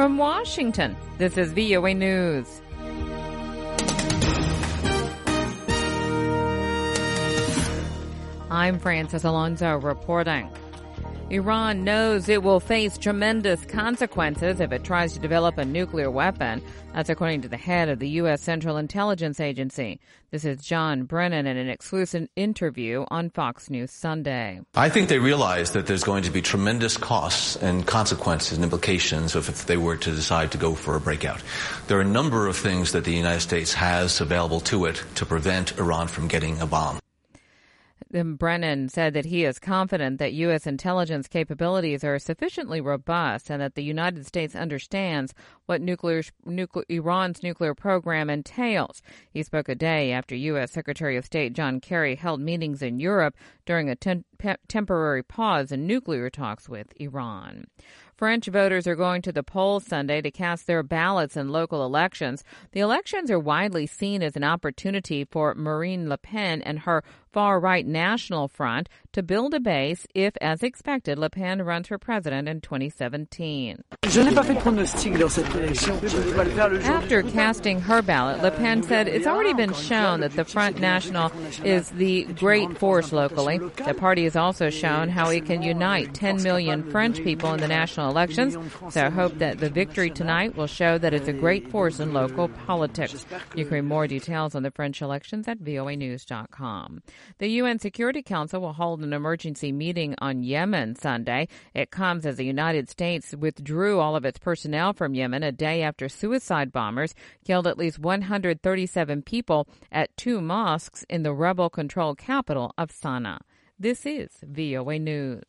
From Washington, this is VOA News. I'm Frances Alonso reporting. Iran knows it will face tremendous consequences if it tries to develop a nuclear weapon. That's according to the head of the U.S. Central Intelligence Agency. This is John Brennan in an exclusive interview on Fox News Sunday. I think they realize that there's going to be tremendous costs and consequences and implications if they were to decide to go for a breakout. There are a number of things that the United States has available to it to prevent Iran from getting a bomb. Brennan said that he is confident that U.S. intelligence capabilities are sufficiently robust and that the United States understands what Iran's nuclear program entails. He spoke a day after U.S. Secretary of State John Kerry held meetings in Europe during a temporary pause in nuclear talks with Iran. French voters are going to the polls Sunday to cast their ballots in local elections. The elections are widely seen as an opportunity for Marine Le Pen and her far-right National Front to build a base if, as expected, Le Pen runs for president in 2017. After casting her ballot, Le Pen said it's already been shown that the Front National is the great force locally. The party has also shown how it can unite 10 million French people in the national elections, so I hope that the victory tonight will show that it's a great force in local politics. You can read more details on the French elections at voanews.com. The UN Security Council will hold an emergency meeting on Yemen Sunday. It comes as the United States withdrew all of its personnel from Yemen a day after suicide bombers killed at least 137 people at two mosques in the rebel-controlled capital of Sana'a. This is VOA News.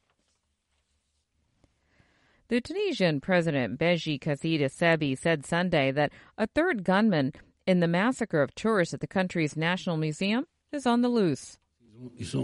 The Tunisian President Beji Caid Essebsi said Sunday that a third gunman in the massacre of tourists at the country's National Museum is on the loose. He says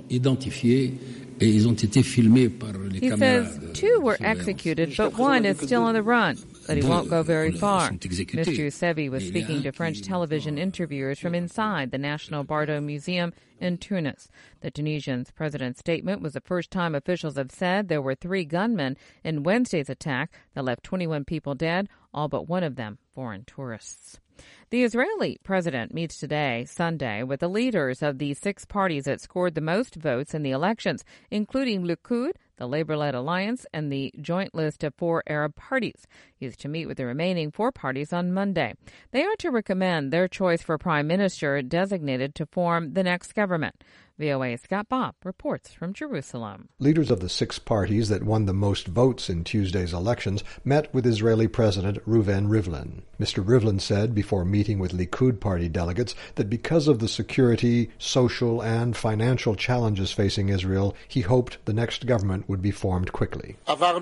two were executed, but one is still on the run, but he won't go very far. Mr. Essebsi was speaking to French television interviewers from inside the National Bardo Museum in Tunis. The Tunisian president's statement was the first time officials have said there were three gunmen in Wednesday's attack that left 21 people dead, all but one of them foreign tourists. The Israeli president meets today, Sunday, with the leaders of the six parties that scored the most votes in the elections, including Likud, the Labor-led alliance, and the joint list of four Arab parties. He is to meet with the remaining four parties on Monday. They are to recommend their choice for prime minister designated to form the next government. VOA's Scott Bob reports from Jerusalem. Leaders of the six parties that won the most votes in Tuesday's elections met with Israeli President Reuven Rivlin. Mr. Rivlin said before meeting with Likud party delegates that because of the security, social, and financial challenges facing Israel, he hoped the next government would be formed quickly.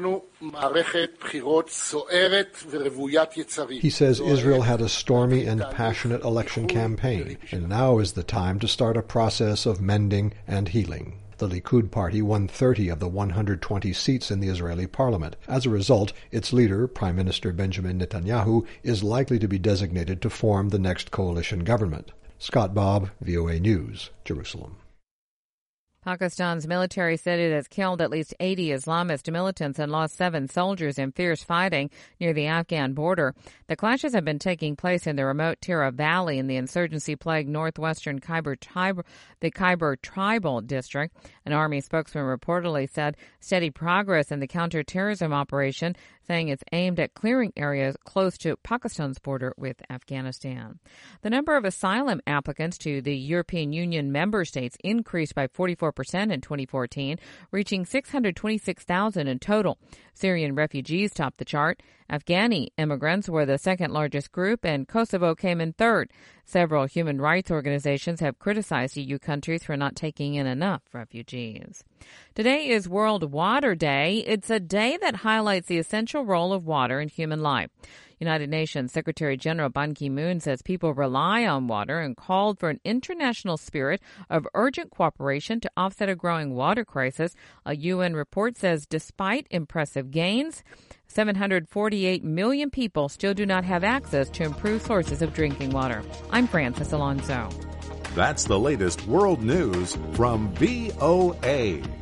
He says Israel had a stormy and passionate election campaign, and now is the time to start a process of mending and healing. The Likud party won 30 of the 120 seats in the Israeli parliament. As a result, its leader, Prime Minister Benjamin Netanyahu, is likely to be designated to form the next coalition government. Scott Bob, VOA News, Jerusalem. Pakistan's military said it has killed at least 80 Islamist militants and lost 7 soldiers in fierce fighting near the Afghan border. The clashes have been taking place in the remote Tira Valley in the insurgency-plagued northwestern Khyber Tribal District. An army spokesman reportedly said steady progress in the counterterrorism operation, saying it's aimed at clearing areas close to Pakistan's border with Afghanistan. The number of asylum applicants to the European Union member states increased by 44% in 2014, reaching 626,000 in total. Syrian refugees topped the chart. Afghani immigrants were the second largest group, and Kosovo came in third. Several human rights organizations have criticized EU countries for not taking in enough refugees. Today is World Water Day. It's a day that highlights the essential role of water in human life. United Nations Secretary General Ban Ki-moon says people rely on water and called for an international spirit of urgent cooperation to offset a growing water crisis. A UN report says despite impressive gains, 748 million people still do not have access to improved sources of drinking water. I'm Frances Alonso. That's the latest world news from VOA.